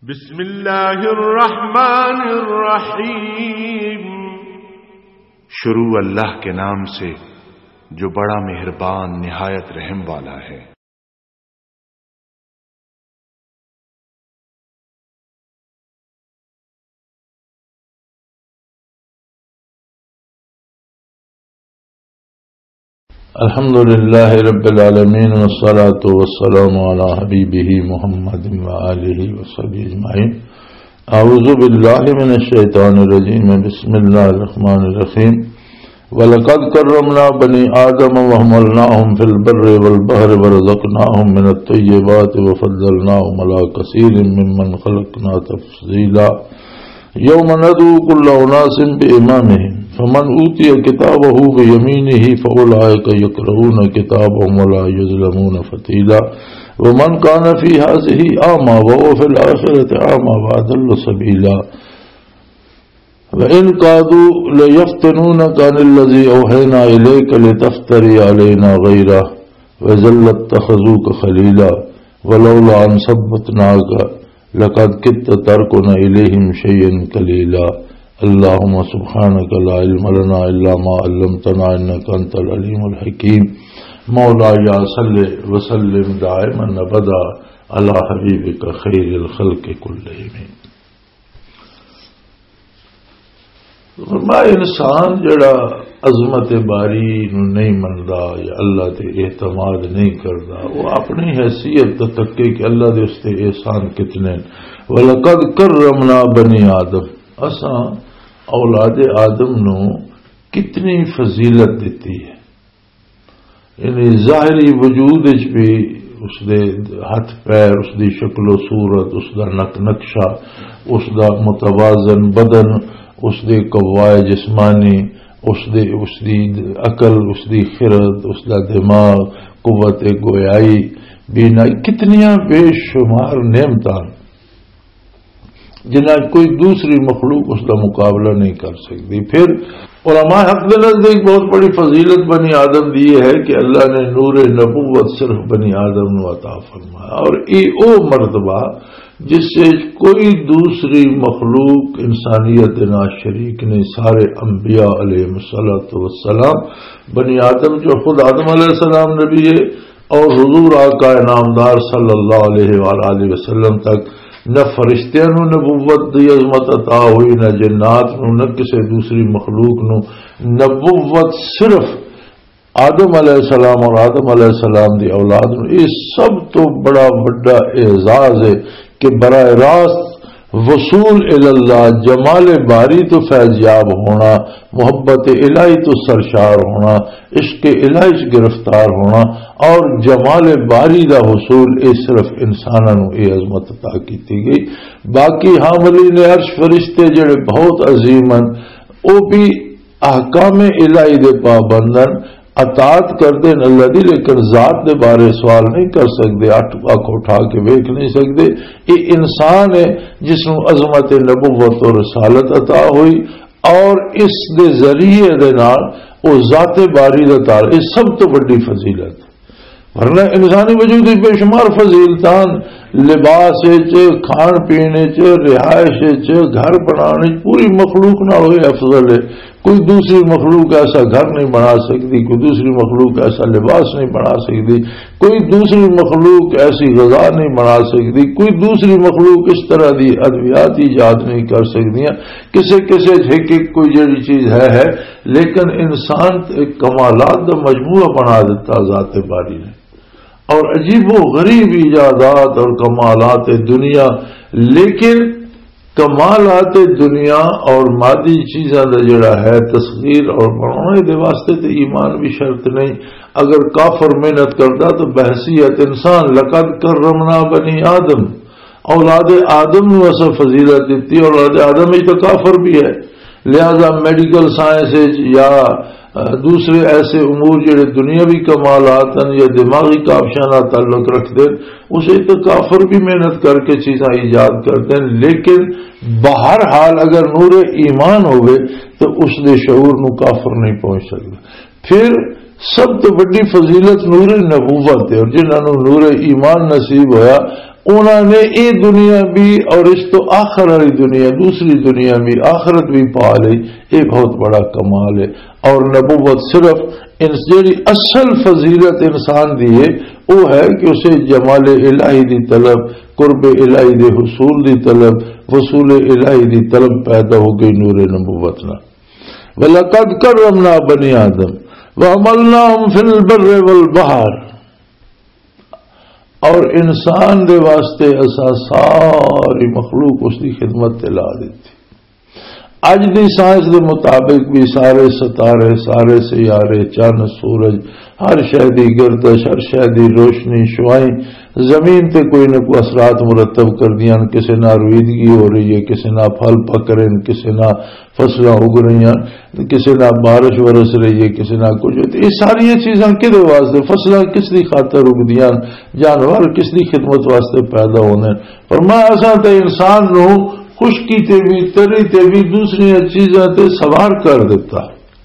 بسم اللہ الرحمن الرحیم۔ شروع اللہ کے نام سے جو بڑا مہربان نہایت رحم والا ہے۔ الحمد للہ رب العالمین والصلاة والسلام علی حبیبہ محمد وآلہ وصحبہ اجمعین۔ اعوذ باللہ من الشیطان الرجیم، بسم اللہ الرحمن الرحیم۔ وَلَقَدْ كَرَّمْنَا بَنِي آدَمَ وَحَمَلْنَاهُمْ فِي الْبَرِّ وَالْبَحْرِ وَرَزَقْنَاهُم مِّنَ الطَّيِّبَاتِ وَفَضَّلْنَاهُمْ عَلَىٰ كَثِيرٍ مِّمَّنْ خَلَقْنَا تَفْضِيلًا۔ يَوْمَ نَدْعُو كُلَّ أُنَاسٍ بِإِمَامِهِمْ فمن اوتی کتابہ بیمینہ فاولئک یقرؤون کتابہم ولا یظلمون فتیلا ومن کان فی ہذہ اعمی وهو فی الآخرۃ اعمی واضل سبیلا وان کادوا لیفتنونک عن الذی اوحینا الیک لتفتری علینا غیرہ واذا لاتخذوک خلیلا ولولا ان ثبتناک لقد کدت ترکن الیہم شیئا قلیلا۔ اللهم سبحانك لا علم لنا إلا ما علمتنا إنك أنت العليم الحكيم۔ مولاي صل وسلم دائما أبدا على حبيبك خير الخلق كلهم۔ فرمایا انسان جڑا عظمت باری نو نہیں مندا یا اللہ تے اعتماد نہیں کردا، وہ اپنی حیثیت تو تکے کہ اللہ دے اس تے احسان کتنے۔ وَلَقَدْ كَرَّمْنَا بَنِي آدَمَ، اساں اولاد آدم نو کتنی فضیلت دیتی ہے، یعنی ظاہری وجود بھی اس دے ہاتھ پیر، اس دی شکل و صورت، اس دا نق نقشہ، اس دا متوازن بدن، اس دے قوائے جسمانی، اس دی عقل، اس دی خرد، اس دا دماغ، قوت گویائی، بینائی، کتنیاں بے شمار نعمتاں جنہیں کوئی دوسری مخلوق اس کا مقابلہ نہیں کر سکتی۔ پھر علماء حق کے نزدیک بہت بڑی فضیلت بنی آدم دی ہے کہ اللہ نے نور نبوت صرف بنی آدم نو عطا فرمایا، اور یہ او مرتبہ جس سے کوئی دوسری مخلوق انسانیت نا شریک نہیں۔ سارے انبیاء علیہ السلام بنی آدم جو خود آدم علیہ السلام نبی ہے اور حضور آقا نامدار صلی اللہ علیہ وآلہ وسلم تک نہ فرشتیاں نو نبوت دی عظمت عطا ہوئی، نہ جنات نو، نہ کسی دوسری مخلوق نو نبوت صرف آدم علیہ السلام اور آدم علیہ السلام دی اولاد نو۔ یہ سب تو بڑا بڑا اعزاز ہے کہ براہ راست وصول اللہ، جمال باری تو فیضیاب ہونا، محبت الہی تو سرشار ہونا، عشق الہی سے گرفتار ہونا اور جمال باری دا حصول اے صرف انساناں نو اے عظمت عطا کیتی گئی۔ باقی حاملین عرش فرشتے جڑے بہت عظیم ہیں، وہ بھی احکام الہی دے پابندن، اطاعت کرتے ہیں اللہ دی، لیکن ذات دے بارے سوال نہیں کر سکتے، اکھ اٹھا کے ویکھ نہیں سکتے۔ یہ انسان ہے جس نو عظمت نبوت اور رسالت عطا ہوئی اور اس دے ذریعے دے نال او ذات باری دا تعلق، یہ سب تو بڑی فضیلت۔ ورنہ انسانی وجود بے شمار فضیلتان، لباس کھان پینے رہائش گھر بنانے، پوری مخلوق نہ ہوئے افضل ہے۔ کوئی دوسری مخلوق ایسا گھر نہیں بنا سکتی، کوئی دوسری مخلوق ایسا لباس نہیں بنا سکتی، کوئی دوسری مخلوق ایسی غذا نہیں بنا سکتی، کوئی دوسری مخلوق اس طرح دی ادویات ایجاد نہیں کر سکتی، کسی ایک کوئی جڑی چیز ہے، لیکن انسان ایک کمالات کا مجموعہ بنا دیتا ذات باری نے، اور عجیب و غریب ایجادات اور کمالات دنیا۔ لیکن کمالات دنیا اور مادی چیزاں دا جڑا ہے تصغیر اور بڑھانے دے واسطے تے ایمان بھی شرط نہیں۔ اگر کافر محنت کرتا تو بحثیت انسان لقد کرمنا بنی آدم، اولاد آدم نے ایسا فضیلت دیتی، اولاد آدم ہی تو کافر بھی ہے، لہذا میڈیکل سائنس یا دوسرے ایسے امور جڑے دنیاوی کمالات یا دماغی کابشانہ تعلق رکھتے اسے تو کافر بھی محنت کر کے چیزاں ایجاد کرتے ہیں، لیکن بہرحال اگر نور ایمان ہوئے تو اس دے شعور نو کافر نہیں پہنچ سکتا۔ پھر سب تو بڑی فضیلت نور نبوت ہے، اور جنہوں نور ایمان نصیب ہویا انہوں نے یہ دنیا بھی اور اس تو آخر والی دنیا دوسری دنیا بھی آخرت بھی پا لی. یہ بہت بڑا کمال ہے. اور نبوت صرف جیڑی اصل فضیلت انسان دی ہے وہ ہے کہ اسے جمال الہی دی طلب، قرب الہی دے حصول دی طلب، وصول الہی دی طلب پیدا ہو گئی نور نبوت نہ. وَلَقَدْ كَرَّمْنَا بَنِي آدَمَ وَحَمَلْنَاهُمْ فِي الْبَرِّ وَالْبَحْرِ. اور انسان دے واسطے اسا ساری مخلوق اس کی خدمت تے لا دیتی. اج دی سائنس دے مطابق بھی سارے ستارے، سارے سیارے، چند، سورج، ہر شے دی گردش، ہر شے دی روشنی، شعائیں زمین تے کوئی نہ کوئی اثرات مرتب کر دیاں. کسی نہ رویدگی ہو رہی ہے، کسی نہ پھل پک رہے ہیں، کسی نہ فصلاں اگ رہی ہیں، کسی نہ بارش برس رہی ہے، کسی نہ کچھ. یہ ساری چیزاں کدے واسطے؟ فصلاں کس دی خاطر اگ دیاں، جانور کس دی خدمت واسطے پیدا ہونے. فرمایا اساں تے انسان نو خشکی تے بھی، تری تے بھی، دوسری چیزاں تے سوار کر دیتا.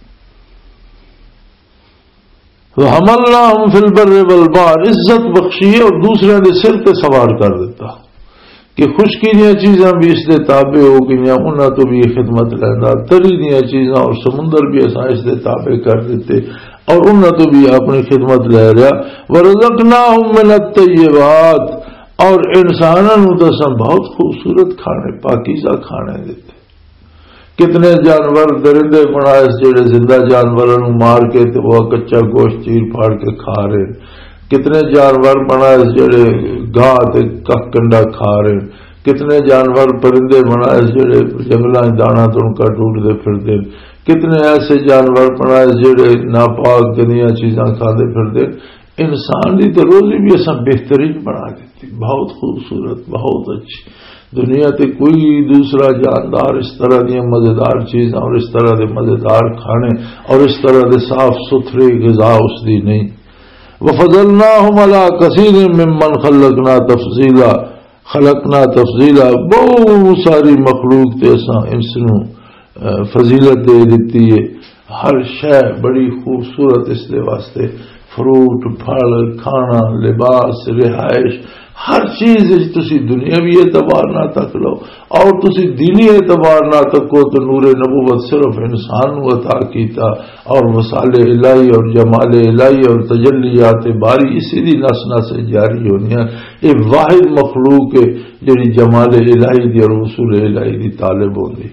وَحَمَلْنَاهُمْ فِي الْبَرِّ وَالْبَحْرِ. عزت بخشی اور دوسرے دے سر تے سوار کر دیتا کہ خشکی دیا چیزاں بھی اس دے تابع ہو گئی، انہاں تو بھی خدمت لینا. تری دیا چیزاں اور سمندر بھی اساں اس دے تابع کر دیتے اور انہاں تو بھی اپنی خدمت لے رہا. وَرَزَقْنَاهُمْ مِنَ الطَّيِّبَاتِ. اور انسانوں تو سب بہت خوبصورت کھانے، پاکیزہ کھانے دیتے. کتنے جانور درندے بنائے جڑے زندہ جانوروں مار کے تو وہ کچا گوشت چیر پھاڑ کے کھا رہے. کتنے جانور بنائے جڑے گاہ تے کنڈا کھا رہے. کتنے جانور پرندے بنائے جڑے جنگلاں دانا تو ان کا ڈھونڈتے پھرتے. کتنے ایسے جانور بنائے جڑے ناپاک گندیاں چیزاں کھاتے پھرتے. انسان کی تو روزی بھی ایسا بہترین بنا دیتی، بہت خوبصورت، بہت اچھی. دنیا تے کوئی دوسرا جاندار اس طرح دیا مزیدار چیزاں اور اس طرح دے مزیدار کھانے اور اس طرح دے صاف ستھری غذا اس دی نہیں. وَفَضَلْنَاهُمْ عَلَىٰ كَثِيرٍ مِّمَّنْ خَلَقْنَا تَفْضِيلًا. خلقنا تفضیلا، بہت ساری مخلوق تے اساں اس نو فضیلت دے دیتی ہے. ہر شے بڑی خوبصورت اس دے واسطے، فروٹ، پھل، کھانا، لباس، رہائش، ہر چیز تسی دنیاوی اعتبار نہ تک لو اور تسی دینی اعتبار نہ تکو تو نور نبوت صرف انسان نو عطا کیتا اور وصال الہی اور جمال الہی اور تجلیات باری اسی دی نس نس سے جاری ہونی ہے. یہ واحد مخلوق ہے جڑی جمال الہی دی اور وصول الہی دی طالب ہوندی.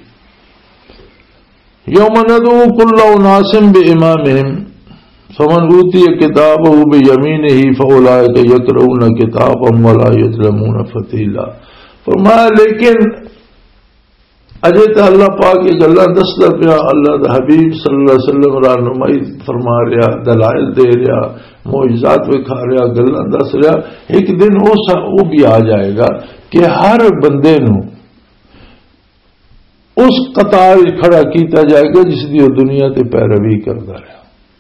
یوم ندعو کل اناس بامامہم فمن اوتی کتابہ بیمینہ فاولئک یقرؤون کتابہم ولا یظلمون فتیلا. فرمایا لیکن اجے تو اللہ پاک یہ گلاں دسدا پیا، اللہ دا حبیب صلی اللہ علیہ وسلم رہنمائی فرما رہا، دلائل دے رہا، معجزات دکھا رہا، گلاں دس رہا. ایک دن وہ بھی آ جائے گا کہ ہر بندے نو اس قطار کھڑا کیتا جائے گا جس دی وہ دنیا تے پیروی کرتا رہا،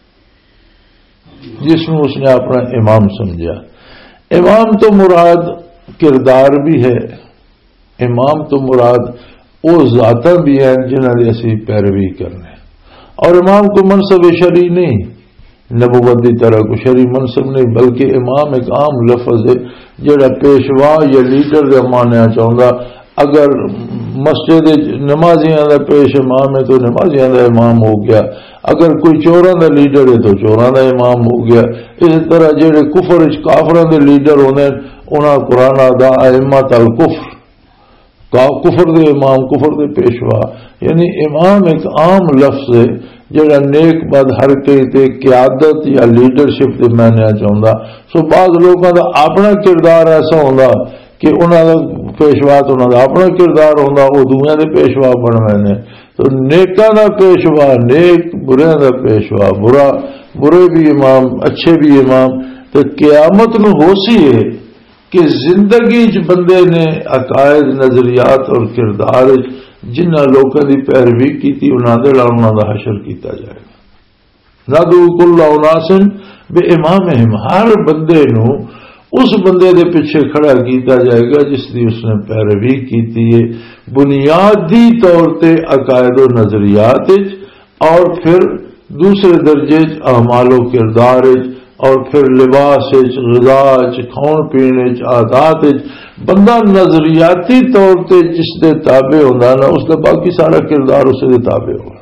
جس میں اس نے اپنا امام سمجھا. امام تو مراد کردار بھی ہے، امام تو مراد وہ ذاتاں بھی ہیں جنہاں دی اسی پیروی کرنے. اور امام کو منصب شرعی نہیں، نبوت دی طرح کو شرعی منصب نہیں، بلکہ امام ایک عام لفظ ہے جڑا پیشوا یا لیڈر دے ماننا چاہتا. اگر مسجد نمازیاں دا پیش امام ہے تو نمازیاں دا امام ہو گیا، اگر کوئی چوراں دا لیڈر ہے تو چوراں دا امام ہو گیا. اسی طرح جڑے کفر کافراں دے لیڈر ہوندے انہاں قرآن دا ائمۃ الکفر، کفر دے امام، کفر دے پیشوا. یعنی امام ایک عام لفظ ہے جڑا نیک بد حرکت قیادت یا لیڈرشپ دے معنی چاہندا. سو بعض لوگوں دا اپنا کردار ایسا ہوندا کہ انہاں دا پیشوا تو انہاں دا اپنا کردار ہوندا، وہ دوسرے دے پیشوا بن ویندے. تو نیکاں دا پیشوا نیک، برے دا پیشوا برا، برے بھی امام اچھے بھی امام. تو قیامت نو ہو سی ہے کہ زندگی بندے نے عقائد، نظریات اور کردار جنہ لوگوں کی پیروی کی انہوں دا حشر کیتا جائے گا. ندعو کل اناس بامامہم، ہر بندے نو اس بندے دے پیچھے کھڑا کیتا جائے گا جس دی اس نے پیروی کیتی ہے بنیادی طور تے عقائد و نظریات اور پھر دوسرے درجے اعمال و کردار اور پھر لباس غذا کھان پینے عادات بندہ نظریاتی طور تے جس دے تابع ہوندا نا اس دا باقی سارا کردار اس دے تابع ہوگا.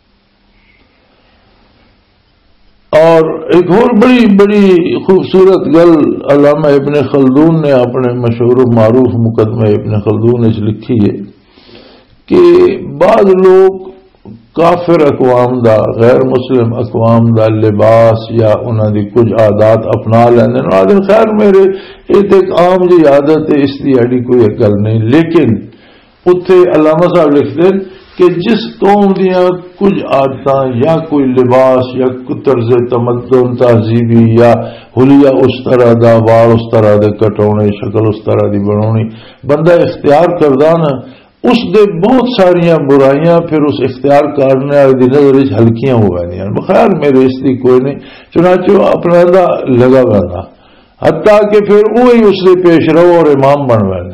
اور ایک اور بڑی بڑی خوبصورت گل علامہ ابن خلدون نے اپنے مشہور و معروف مقدمہ ابن خلدون نے لکھی ہے کہ بعض لوگ کافر اقوام دا غیر مسلم اقوام دا لباس یا انہوں دی کچھ عادات اپنا لیندے ہیں. آدھے خیر میرے ایک عام جی عادت ہے اس دی ایڈی کوئی گل نہیں, لیکن اتھے علامہ صاحب لکھتے ہیں کہ جس قوم دیا کچھ عادتاں یا کوئی لباس یا طرز تمدن تہذیبی یا حلیہ اس طرح دا وال اس طرح دے کٹونے شکل اس طرح دی بنونی بندہ اختیار کردہ نا اس دے بہت ساریاں برائیاں پھر اس اختیار کرنے والے دی نظر ہلکیاں ہو گئی. بخیر میرے اس دی کوئی نہیں, چنانچہ اپنا لگا بنا حتیٰ کہ پھر وہی اس دے پیش رو اور امام بن گئے.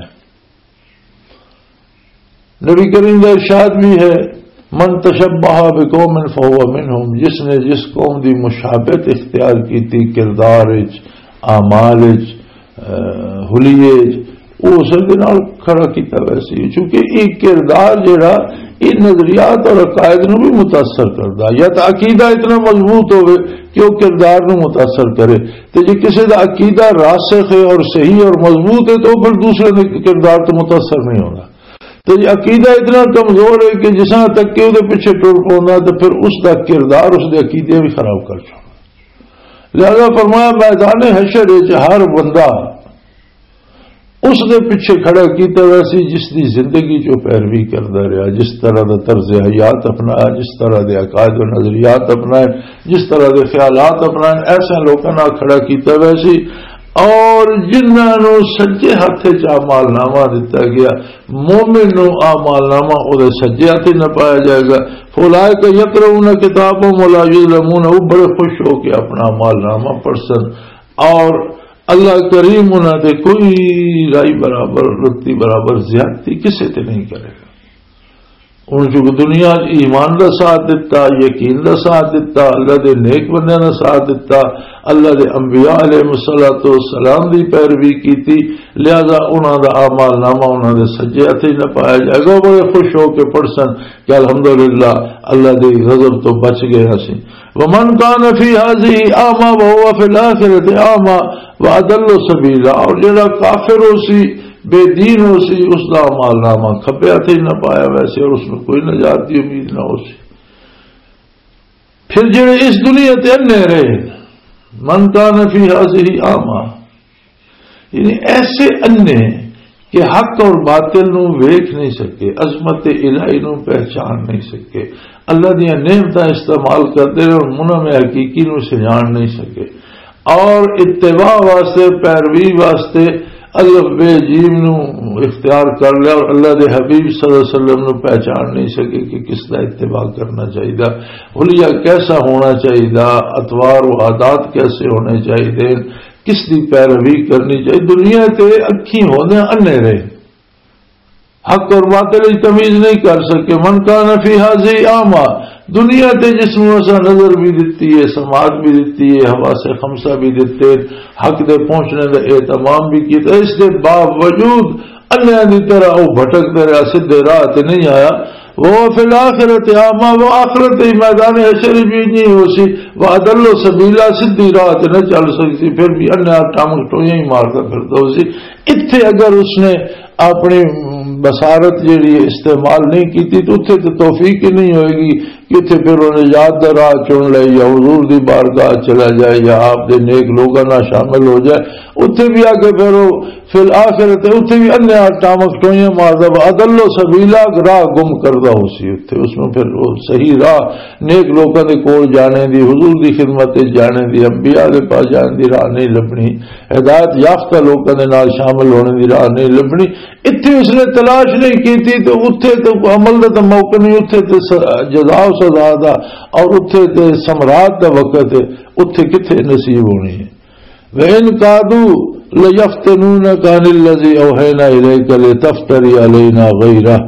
نبی کریم کا ارشاد بھی ہے من تشبہ بقوم فہو منہم, جس نے جس قوم دی مشابہت اختیار کی تھی کردار اعمال حلیے وہ اس نال کھڑا کیتا ویسے, چونکہ یہ کردار جڑا یہ نظریات اور عقائد نو بھی متاثر کرتا یا تو عقیدہ اتنا مضبوط ہوئے کہ وہ کردار نو متاثر کرے, تو جی کسی کا عقیدہ راسخ ہے اور صحیح اور مضبوط ہے تو پھر دوسرے کردار تو متاثر نہیں ہوگا. تو یہ عقیدہ اتنا کمزور ہے کہ جس تک کہ وہ پیچھے ٹر پاؤں تو پھر اس کا کردار اس کے عقیدے بھی خراب کر چھوڑا. لہذا فرمایا میدان حشر ہر بندہ اس دے پیچھے کھڑا کیتا ویسی جس دی زندگی جو پیروی کرتا رہا, جس طرح دا طرز حیات اپنایا, جس طرح دے عقائد و نظریات اپنائے, جس طرح دے خیالات اپنائے, ایسے لوگوں نے کھڑا کیتا ویسی. اور جنہوں سجے ہاتھ اعمال نامہ دیتا گیا مومن نو اعمال نامہ وہ سجے ہاتھ نہ پایا جائے گا. فولائک یقرؤون کتابہم ولا یظلمون, وہ بڑے خوش ہو کے اپنا اعمال نامہ پڑھسن اور اللہ کریم انہوں نے کوئی رائی برابر رتی برابر زیادتی کسی تے نہیں کرے گا. ان کی دنیا ایمان کا ساتھ دیتا, یقین کا ساتھ دیتا, اللہ دے نیک بندے کا ساتھ دیتا, اللہ دے انبیاء علیہ الصلوۃ والسلام دی پیروی کی, لہذا انہوں دا اعمال نامہ انہوں دے سجے ہاتھ نہ پایا جائے گا. بڑے خوش ہو کے پڑھسن کہ الحمدللہ اللہ دی غضب تو بچ گئے ہسی. ومن کان فی ہذہ اعمی وہو فی الآخرۃ اعمی واضل سبیلا, اور جڑا کافر ہو سی بے دین ہو سی اس کا اعمال نامہ کھبے ہاتھ نہ پایا ویسے اور اس میں کوئی نجات کی امید نہ ہو سی. پھر جڑے اس دنیا تے انے رہے من کان فی ہذہ اعمی, یعنی ایسے انے کہ حق اور باطل نو ویکھ نہیں سکے, عظمت الہی نو پہچان نہیں سکے, اللہ دیا نعمتاں استعمال کرتے رہے اور منعم حقیقی نو سجان نہیں سکے, اور اتباع واسطے پیروی واسطے الف بے جیم نو اختیار کر لیا اور اللہ دے حبیب صلی اللہ علیہ وسلم نو پہچان نہیں سکے کہ کس کا اتباع کرنا چاہیے, حلیہ کیسا ہونا چاہیے, اطوار و عادات کیسے ہونے چاہیے, کس دی پیروی کرنی چاہیے. دنیا تے اکھی ہونے انے رہے, حق اور باطل تمیز نہیں کر سکے. من کان فی ہذہ اعمی, دنیا تے جس نو اسا نظر بھی دیتی ہے, سماعت بھی دیتی ہے, حواس خمسہ بھی دیتے, حق دے پہنچنے دا اہتمام بھی کیتا, اس دے باوجود انہاں دی طرح وہ بھٹکتے رہا, سیدھے راہ تے نہیں آیا. وہ فی الآخرۃ اعمی, وہ آخرت میدان حشر بھی نہیں ہو سی, وہ اضل سبیلا, سیدھی راہ تے نہ چل سکتی, پھر بھی انہاں ٹانگ ٹوئیاں ہی مارتا پھرتا ہو سی. اتھے اگر اس نے اپنی بصارت جیڑی استعمال نہیں کی تو اتنے تو توفیق ہی نہیں ہوئے گی کہ اتنے پھر انہیں یاد دا راہ چن لے یا حضور دی بارگاہ چلا جائے یا آپ دے نیک لوگوں نہ شامل ہو جائے. اتنے بھی آ کے پھر وہ فی الآخرت اتنے بھی انیا ٹامک ٹوئیاں ماردا عدل و سبیلا, راہ گم کردہ ہو سی اتنے, اس میں پھر وہ صحیح راہ نیک لوگوں دے کول جانے دی, حضور دی خدمت جانے دی, انبیاء دے پاس جانے دی راہ نہیں لبنی, ہدایت یافتہ لوگوں دے نال شامل ہونے دی راہ نہیں لبنی. اتنے اس نے تلاش نہیں کی تھی تو اتنے تو عمل کا تو موقع نہیں, اتنے تو جزا و سزا دا اور اتنے تو سمراٹ دا وقت ہے, اتنے کتنے نصیب ہونی ہے. وَإِن قَادُوا لَيَفْتِنُونَكَ عَنِ الَّذِي أَوْحَيْنَا إِلَيْكَ لِتَفْتَرِيَ عَلَيْنَا غَيْرَهُ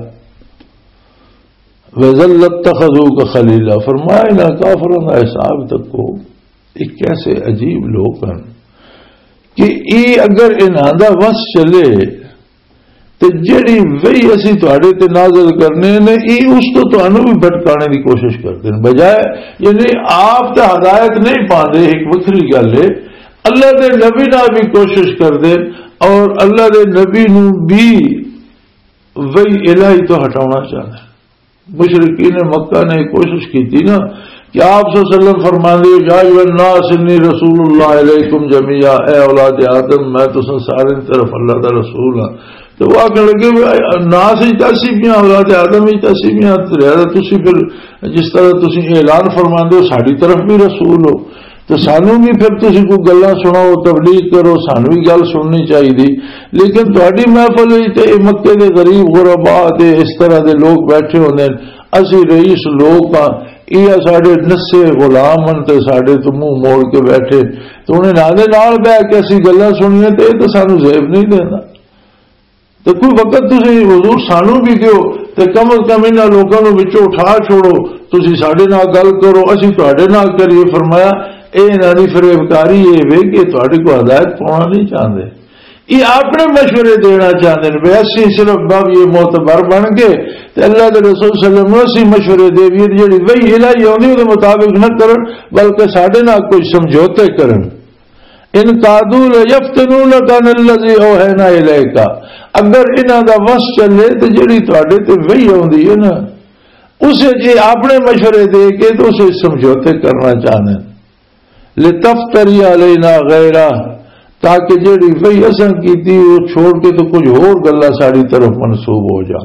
وَإِذًا لَّاتَّخَذُوكَ خَلِيلًا. فرمایا نا کافروں کا حساب تک کو یہ کیسے عجیب لوگ ہیں کہ یہ اگر انہاں دا وس چلے تو جڑی وہی اسی تواڈے تے نازل کرنے نے یہ اس تو تانوں بھی بھٹکانے کی کوشش کرتے ہیں، بجائے یعنی آپ تے ہدایت نہیں پاندے، ایک وکری گل ہے اللہ دے نبی نال بھی کوشش کر دے اور اللہ دے نبی نو بھی وہی الہی تو ہٹانا چاہتے ہیں۔ مشرکین مکہ نے کوشش کی تھی نا کہ آپ صلی اللہ علیہ وسلم فرماندے یا ایھا الناس انی رسول اللہ علیکم جمیعا، اے اولاد آدم میں تساں سارے طرف اللہ دا رسول ہاں، تو وہ آخر لگے ناس ہی تحصیبیاں اولاد آدم ہی تحصیبیاں، تسی پھر جس طرح تسی اعلان فرماندے ہو ساری طرف بھی رسول ہو تو سانو بھی پھر تسی کوئی گلاں سناؤ تبلیغ کرو، سانو بھی گل سننی چاہیے، لیکن تہاڈی محفل تے مکے دے غریب غرباء تے اس طرح دے لوگ بیٹھے ہوندے اسی رئیس لوگ ہاں، یہ ساڈے نسے غلام ہن تے ساڈے تو منہ موڑ کے بیٹھے تو انہیں نال بیٹھ کے اسی گلاں سنیاں تے یہ تو سانو زیب نہیں دینا، تو کوئی وقت تسی حضور سانو بھی دیو تے کم از کم انہاں لوکاں نوں وچوں اٹھا چھوڑو، تسی ساڈے نال گل کرو اسی تہاڈے نال کریے۔ فرمایا اے انہاں دی فریبکاری یہ وے کہ تہاڈے کو ہدایت پاؤنا نہیں چاہتے، یہ اپنے مشورے دینا چاہتے ہیں، اسی صرف باب یہ معتبر بن کے تے اللہ کے رسول صلی اللہ علیہ وسلم اسی مشورے دے بھی جڑی وہی الہی ہوندی دے مطابق نہ کرن بلکہ ساڈے نال کوئی سمجھوتے کرن۔ ان قادوا لیفتنونک عن الذی اوحینا الیک، اگر انہاں دا وس چلے تے جڑی تہاڈے تے وہی ہوندی ہے نا اسے جی اپنے مشورے دے کے تو اسے سمجھوتے کرنا چاہتے ہیں، لتفتری علینا غیرہ، تاکہ جیڑی وہی اساں کیتی وہ چھوڑ کے تو کچھ اور گلاں ساری طرف منسوب ہو جا۔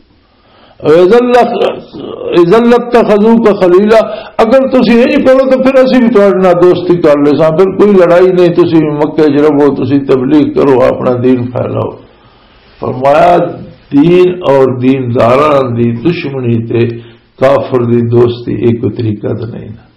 اذا لاتخذوک خلیلا، اگر تسی نہیں کرو تو پھر اسی بھی تہاڈے نال دوستی کر لے ساں، پھر کوئی لڑائی نہیں، تسی مکے وچ رہو، تسی تبلیغ کرو، اپنا دین پھیلاؤ۔ فرمایا دین اور دینداراں دی دشمنی تے کافر دی دوستی ایک طریقہ تو نہیں نا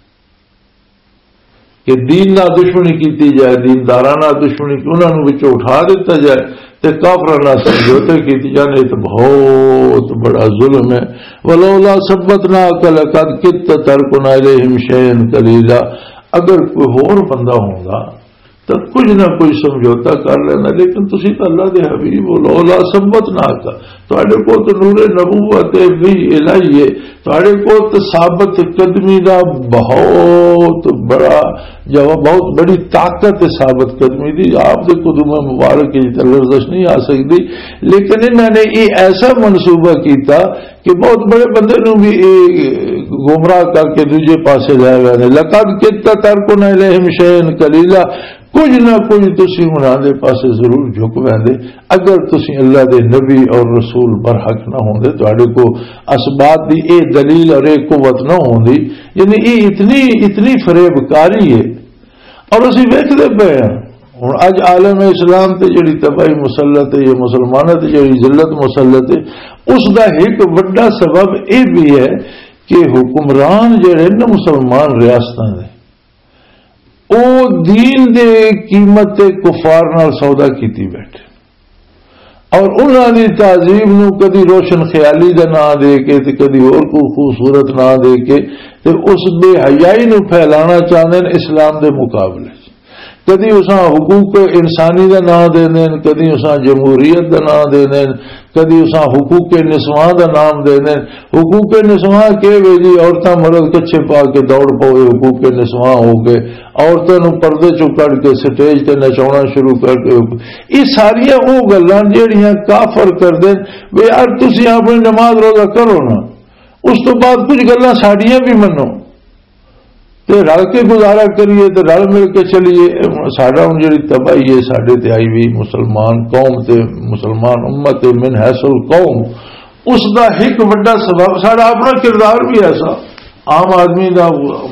کہ دین نہ دشمنی کیتی جائے، دینداراں نہ دشمنی انہاں نوں وچوں اٹھا دیتا جائے تے کافراں نال سمجھوتے کیتی جانے، تو بہت بڑا ظلم ہے۔ ولولا ثبتناک لقد کدت ترکن الیہم شیئا قلیلا، اگر کوئی اور بندہ ہوندا تو کچھ نہ کوئی سمجھوتا کر لینا، لیکن تسی تو اللہ دے حبیب ہو، لولا ثبتناک، تہاڈے کول تو نور نبوت بھی الہی ہے، تہاڈے کول تو ثابت قدمی دا بہت بڑا بہت بڑی طاقت ہے ثابت قدمی دی، آپ دے قدم مبارک کی لرزش نہیں آ سکتی، لیکن انہوں نے یہ ایسا منصوبہ کیتا کہ بہت بڑے بندے نوں بھی گمراہ کر کے دوجے پاسے لے گئے۔ لقد کدت ترکن الیہم شیئا قلیلا، کچھ نہ کچھ تسی انہاں دے پاسے ضرور جھک ویندے اگر تسی اللہ دے نبی اور رسول برحق نہ ہوندے، تہاڈے کو اسباب دی اے دلیل اور اے قوت نہ ہوندی، یعنی یہ اتنی فریب کاری ہے۔ اور اسی ویکھدے پئے ہاں ہن اج عالم اسلام تے جڑی تباہی مسلط ہے، یہ مسلماناں تے جڑی ذلت مسلط ہے، اس دا ایک بڑا سبب اے بھی ہے کہ حکمران جڑے نا مسلمان ریاستاں دے او دین دے قیمت کفار نال سودا کیتی بیٹھے، اور انہاں دی تعظیم نو کدی روشن خیالی دا نام دے کے تے کدی اور کوئی خوبصورت نام دے کے تے اس بے حیائی نو پھیلانا چاہتے ہیں اسلام دے مقابلے، کدی اساں حقوق انسانی دا نام دے دین، کدی اساں جمہوریت دا نام دے دین، کدی اساں حقوق نسواں دا نام دے دین۔ حقوق نسواں کہ جی عورتاں مرد کچھے پا کے دوڑ پوے حقوق نسواں ہو کے، عورتوں نوں پردے چوں کڈ کے سٹیج تے نچاونا شروع کر کے، یہ ساریاں وہ گلاں جہڑیاں کافر کر دین بے یار تسی اپنی نماز روزہ کرو نا، اس تو بعد کچھ گلاں ساڈیاں بھی منو تے رل کے گزارا کریے تے رل مل کے چلیے۔ ساڈا ہن جڑی تباہی ہے ساڈے تے آئی ہوئی مسلمان قوم تے مسلمان امت من حیث القوم، اس دا ایک بڑا سبب ساڈا اپنا کردار بھی ایسا عام آدمی دا،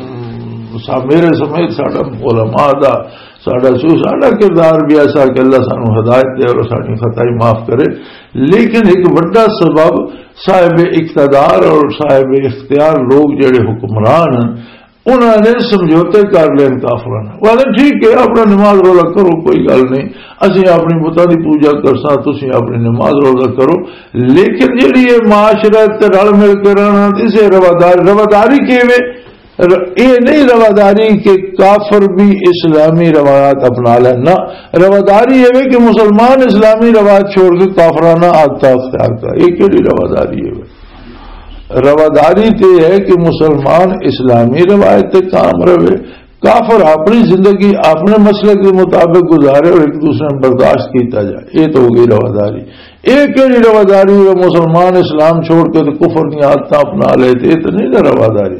میرے سمیت ساڈا علماء دا، ساڈا کردار بھی ایسا کہ اللہ سانو ہدایت دے اور ساری خطائی معاف کرے، لیکن ایک بڑا سبب صاحب اقتدار اور صاحب اختیار لوگ جڑے حکمران ہیں انہوں نے سمجھوتے کر لین کافران، وہ ٹھیک ہے اپنا نماز روزہ کرو کوئی گل نہیں، اسی اپنی بتاں دی پوجا کرساں تسی اپنی نماز روزہ کرو، لیکن جڑی یہ معاشرت رل مل کے رہنا اسے رواداری کیویں یہ نہیں رواداری کہ کافر بھی اسلامی روایات اپنا لیں، نہ رواداری یہ کہ مسلمان اسلامی روایت چھوڑ کے کافرانہ عادت اختیار کرے، یہ کیڑی رواداری ہے؟ رواداری تو یہ ہے کہ مسلمان اسلامی روایت تے کام رہے، کافر اپنی زندگی اپنے مسئلے کے مطابق گزارے اور ایک دوسرے میں برداشت کیتا جائے، یہ تو ہو گئی رواداری۔ ایک کیڑی رواداری ہے مسلمان اسلام چھوڑ کے تو کفر کی عادت اپنا لیتے، یہ تو نہیں نا رواداری۔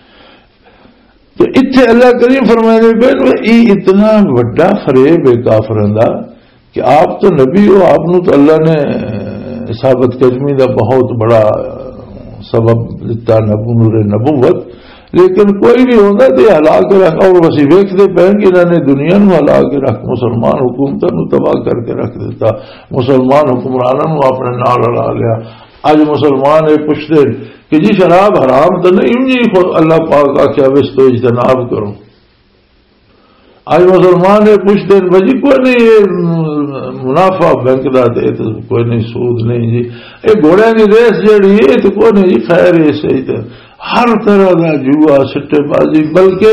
تو اتنے اللہ کریم فرمانے پہ یہ اتنا بڑا فریب ہے کافروں کا کہ آپ تو نبی ہو، آپ تو اللہ نے ثابت قدمی کا بہت بڑا سبب دیتا نور نبوت، لیکن کوئی بھی ہوتا تو یہ ہلا کے رکھ، اور وسی ویکھتے پہ کہ انہوں نے دنیا نو ہلا کے رکھ، مسلمان حکومتوں نو تباہ کر کے رکھ دیتا، مسلمان حکمرانوں نو اپنے نال ہلا لیا۔ اج مسلمان یہ پوچھتے کہ جی شراب حرام تو نہیں جی، اللہ پاک آخیا اس تو اجتناب کرو۔ آج مسلمان یہ پوچھتے ہیں بھائی کوئی نہیں یہ منافع بینک کا تو کوئی نہیں، سود نہیں جی، یہ گھوڑے کی ریس جیڑی ہے تو کوئی نہیں جی، خیر یہ صحیح تو ہر طرح کا جوا سٹے بازی، بلکہ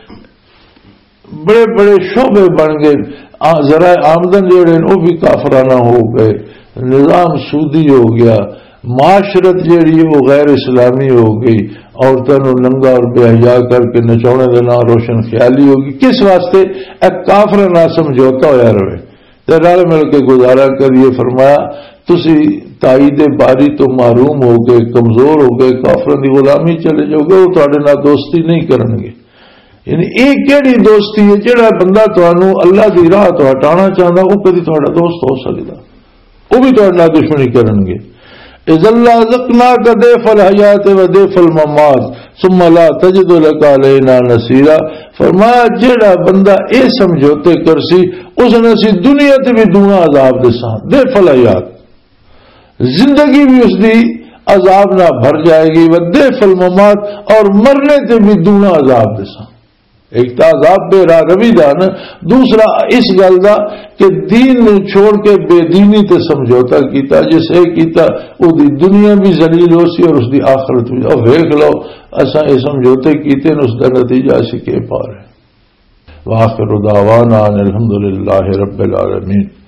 بڑے بڑے شعبے بن گئے، ذرائع آمدن جڑے وہ بھی کافرانہ ہو گئے، نظام سودی ہو گیا، معاشرت جیڑی وہ غیر اسلامی ہو گئی، عورتوں ننگا اور بے حیا کر کے نچونے کا نام روشن خیالی ہوگی۔ کس واسطے؟ ایک کافر نہ سمجھوتا ہوا رہے، رل مل کے گزارا کریے۔ فرمایا تسی تائید باری تو معروم ہو گئے، کمزور ہو گئے، کافروں کی غلامی چلے جاؤ گے، وہ تھوڑے نال دوستی نہیں کرن گے۔ یعنی ایک کیڑی دوستی ہے؟ جہاں بندہ تمہوں اللہ کی راہ تو ہٹانا چاہتا وہ کدی تھوڑا دوست ہو سکتا، وہ بھی تھوڑے نال دشمنی کرن گے۔ اذا لازقناک ضیف الحیات و ضیف الممات ثم لا تجد لک علینا نصیرا۔ فرمایا جیڑا بندہ اے سمجھوتے کرسی اس نے اسی دنیا تے بھی دونا عذاب دساں، ضیف الحیات زندگی بھی اس دی عذاب نہ بھر جائے گی، و ضیف الممات اور مرنے تے بھی دونا عذاب دساں۔ ایک تو عذاب بے راہ روی دا نا، دوسرا اس گل دا کہ دین نو چھوڑ کے بے دینی تے سمجھوتا کیتا، جس اے کیتا او دی دنیا بھی ذلیل ہو سی اور اس دی آخرت بھی۔ اور ویکھ لو اساں اے سمجھوتے کیتے اس دا نتیجہ اسی کے پا رہے۔ وآخر دعوانا ان الحمدللہ رب العالمین۔